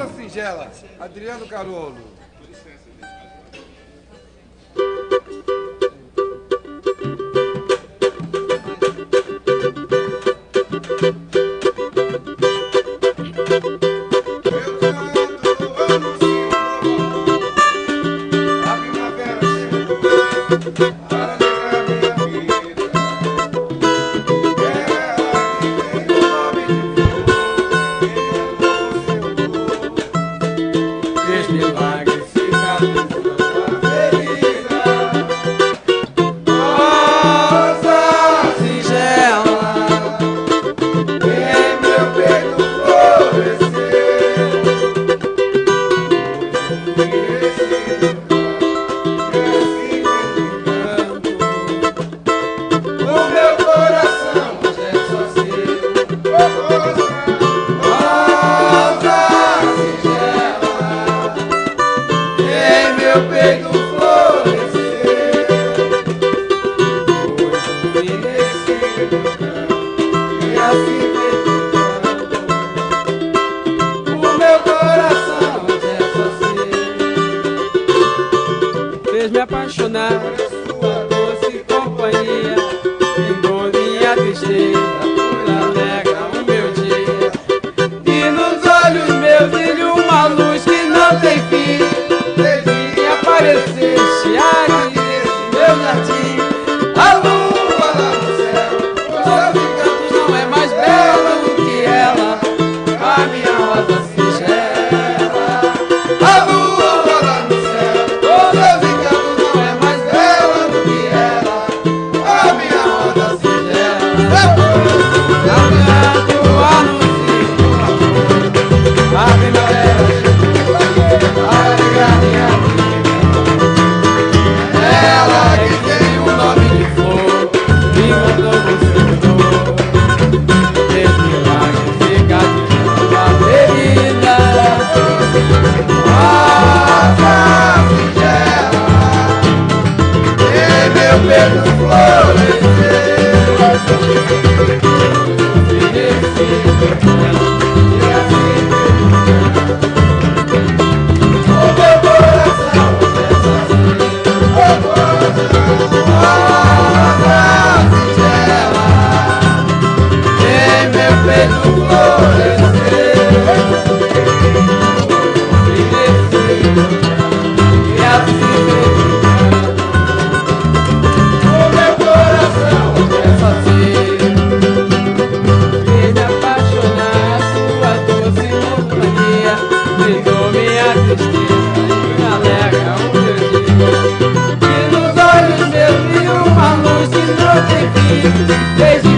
rosa singela, Adriano Carolo. Fez me apaixonar por sua doce companhia, vingou minha tristeza, por alegra o meu dia. E nos olhos meus brilha uma luz que não tem fim, desde apareceste aqui nesse meu jardim. A lua lá no céu, os seus encantos não é mais bela do que ela, a minha rosa singela. A lua lá no céu, os seus encantos não é mais bela do que ela, a minha rosa singela. Cantando o anúncio do amor, a primavera chegou, a alegrar minha vida. Ela que tem o nome de flor, me mandou você dor, fez milagres e cativou a ferida. Rosa singela, em meu peito florescer, e assim o meu coração é sozinho. Rosa singela, em meu peito florescer, e assim o meu coração é sozinho. Fez me apaixonar sua doce companhia, brindou minha tristeza e me alegra o meu dia. E nos olhos meus brilha uma luz que não tem fim, desde